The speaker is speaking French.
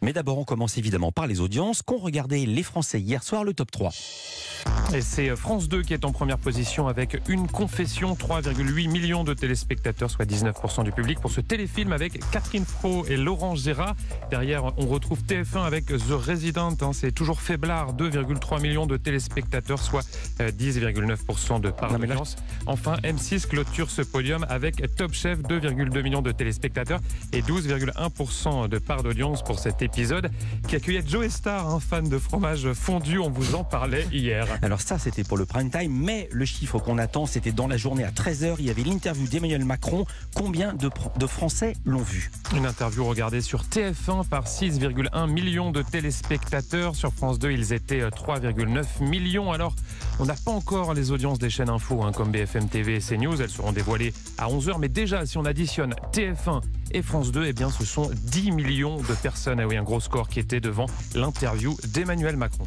Mais d'abord, on commence évidemment par les audiences qu'ont regardé les Français hier soir, le top 3. Et c'est France 2 qui est en première position avec Une confession, 3,8 millions de téléspectateurs, soit 19% du public, pour ce téléfilm avec Catherine Fro et Laurent Gérard. Derrière, on retrouve TF1 avec The Resident, c'est toujours faiblard, 2,3 millions de téléspectateurs, soit 10,9% de part d'audience. Enfin, M6 clôture ce podium avec Top Chef, 2,2 millions de téléspectateurs et 12,1% de part d'audience pour cet épisode qui accueillait Joe Star, un fan de fromage fondu. On vous en parlait hier. Alors ça, c'était pour le prime time, mais le chiffre qu'on attend, c'était dans la journée à 13h. Il y avait l'interview d'Emmanuel Macron. Combien de Français l'ont vu? Une interview regardée sur TF1 par 6,1 millions de téléspectateurs. Sur France 2, ils étaient 3,9 millions. Alors, on n'a pas encore les audiences des chaînes info comme BFM TV et CNews. Elles seront dévoilées à 11h. Mais déjà, si on additionne TF1 et France 2, eh bien, ce sont 10 millions de personnes. Ah oui, un gros score qui était devant l'interview d'Emmanuel Macron.